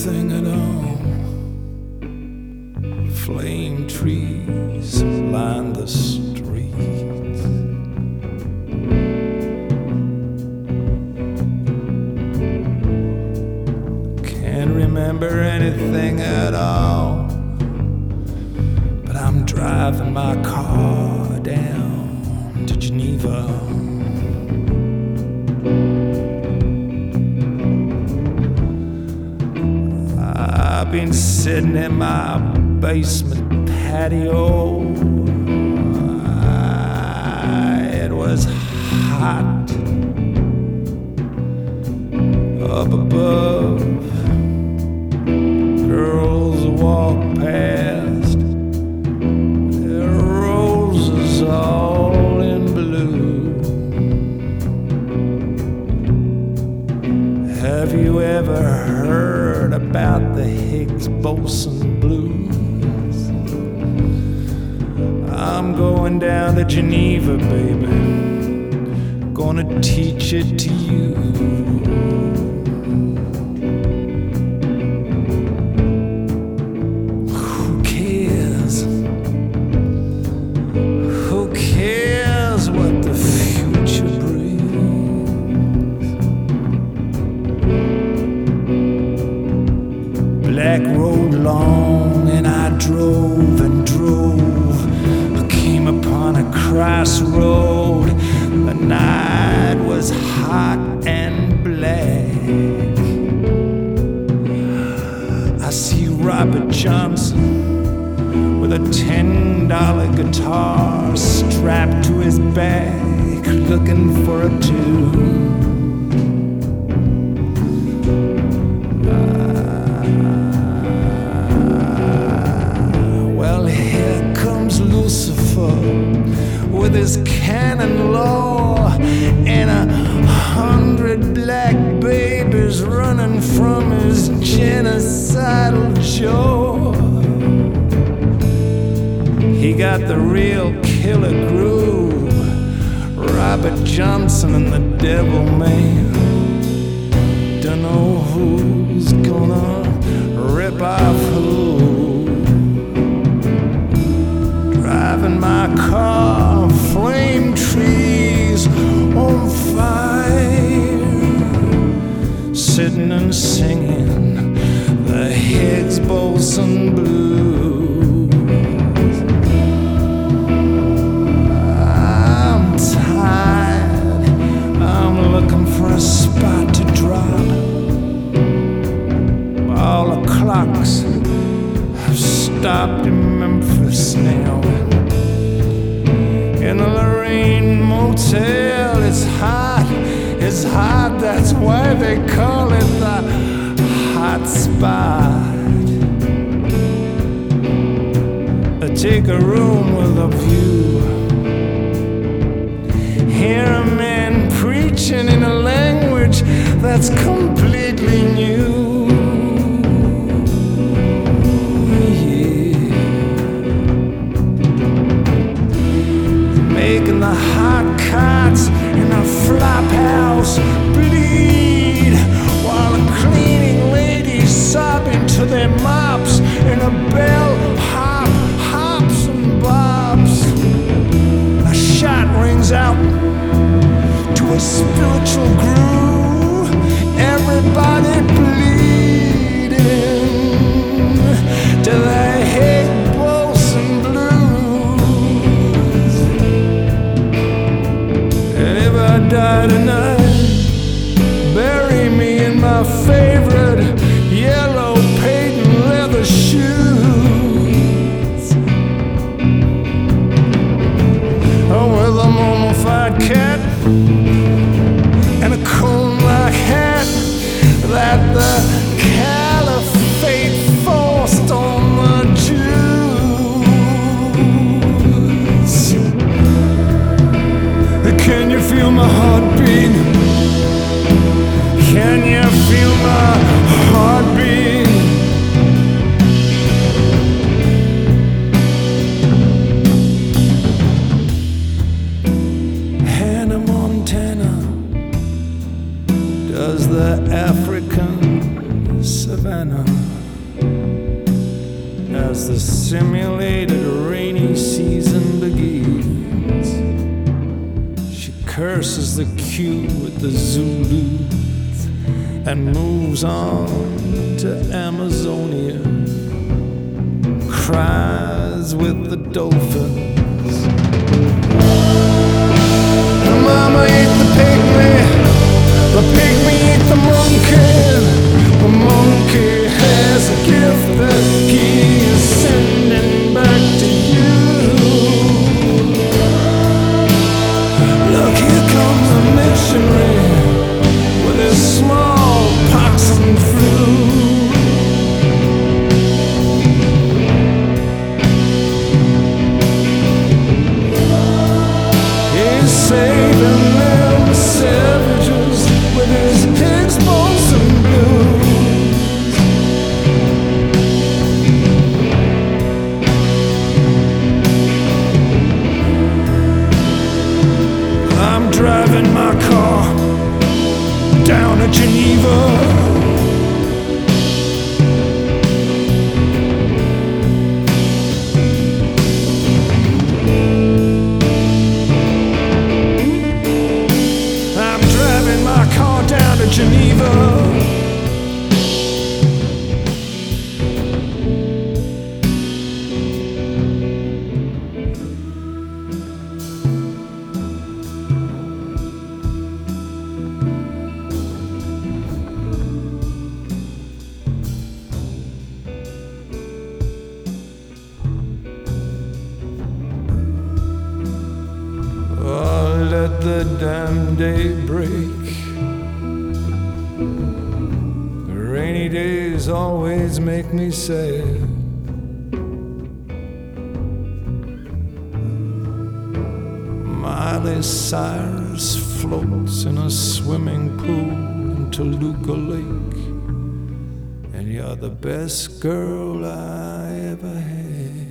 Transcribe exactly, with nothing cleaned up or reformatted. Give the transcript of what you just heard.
anything at all. Flame trees line the streets. Can't remember anything at all, but I'm driving my car down to Geneva. I've been sitting in my basement patio. Ah, it was hot up above. Girls walk past, their roses all in blue. Have you ever heard about the Higgs-Boson blues? I'm going down to Geneva, baby, gonna teach it to you. Who cares? Who cares what the future brings? Black road long and I drove and drove. I came upon a crossroad. The night was hot and black. I see Robert Johnson with a ten dollar guitar strapped to his back, looking for a tune. With his canon law and a hundred black babies running from his genocidal jaw. He got the real killer groove, Robert Johnson and the Devil Man. Dunno who's gonna rip off who. Driving my car, flame trees on fire, sitting and singing the Higgs-Boson blues. I'm tired, I'm looking for a spot to drop. All the clocks have stopped in Memphis now. In the Lorraine Motel, it's hot, it's hot, that's why they call it the hot spot. I take a room with a view, hear a man preaching in a language that's completely new. Making the hot cots in a flop house bleed, while the cleaning ladies sobbing to their mops in a bell hop, hops and bobs. A shot rings out to a spiritual groove, everybody bleeding to the Higgs-Boson blues. And if I die tonight, bury me in my favorite yellow patent leather shoes, oh, with a mummified cat and a cone-like hat that the caliphate forced on the Jews. Can you feel my heartbeat? Can you feel my heartbeat? Hannah Montana does the African savannah. simulated rainy season begins. She curses the queue with the Zulus and moves on to Amazonia, cries with the dolphins. The mama ate the pygmy, the pygmy ate the monkey. The monkey has a gift that he is sending back to you. Look, here comes a missionary with his small pox and flu. He's saving them savages with his Higgs boson blues. I'm driving my car down to Geneva. Geneva. Oh, let the damn day break. Rainy days always make me sad. Miley Cyrus floats in a swimming pool in Toluca Lake, and you're the best girl I ever had.